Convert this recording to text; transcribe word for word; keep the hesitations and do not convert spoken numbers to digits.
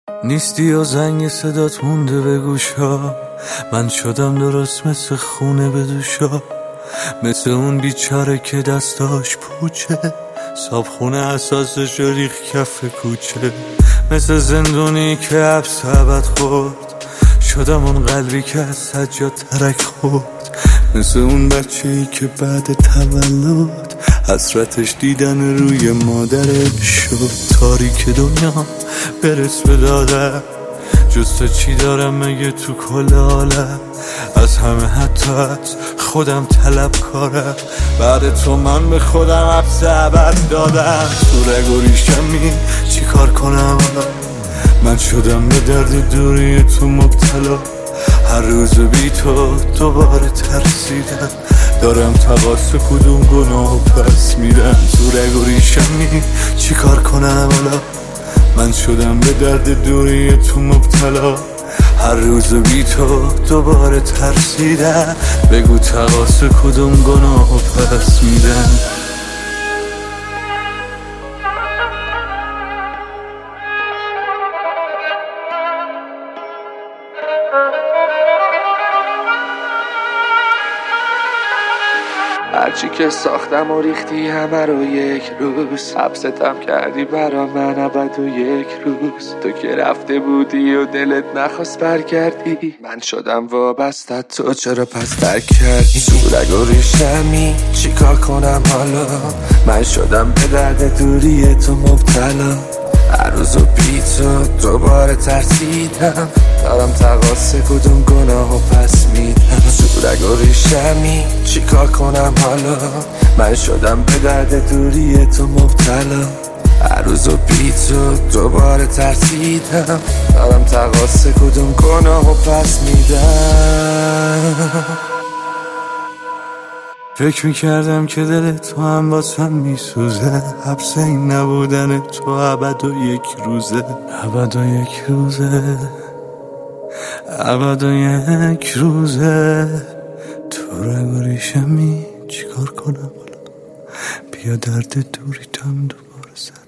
نیستی و زنگ صدات مونده به گوشا، من شدم درست مثل خونه به دوشا، مثل اون بیچاره که دستاش پوچه، صابخونه اساسش ریخ کف کوچه، مثل زندونی که عبس عبد خورد، شدم اون قلبی که از سجاد ترک خورد، مثل اون بچه‌ای که بعد تولد حسرتش دیدن روی مادرش شد. تاریک دنیا برس به دادم، جز تو چی دارم مگه تو کل عالم؟ از همه حتی از خودم طلب کارم، بعد تو من به خودم حبس ابد دادم. تو رگ و ریشمی چی کار کنم؟ من شدم به درد دوری تو مبتلا، هر روز بی تو دوباره ترسیدم، دارم تقاس کدوم گناهو پس میرم. تو رگ و ریشمی چی کار کنم حالا؟ من شدم به درد دوری تو مبتلا، هر روز بی تو دوباره ترسیدم، بگو تقاس کدوم گناهو پس میرم. هرچی که ساختم و ریختی همه رو یک روز، حبستم کردی برا من ابد و یک روز. تو که رفته بودی و دلت نخواست برگردی، من شدم وابستت، تو چرا پس ترک کردی؟ تو رگ و ریشمی چی کار کنم حالا؟ من شدم به درد دوری تو مبتلا، هر روز و بی تو دوباره ترسیدم، دارم تقاس کدوم گناهو پس میدم. تو رگ و ریشمی چی کار کنم حالا؟ من شدم به درد دوری تو مبتلا، هر روز و بی تو دوباره ترسیدم، دارم تقاس کدوم گناهو پس میدم. فکر میکردم که دل تو هم واسم میسوزه، حبس این نبودن تو ابد و یک روزه، ابد و یک روزه، ابد و یک روزه. تو رگ و ریشمی چی کار کنم حالا؟ بیا درد دوریتم دوباره سر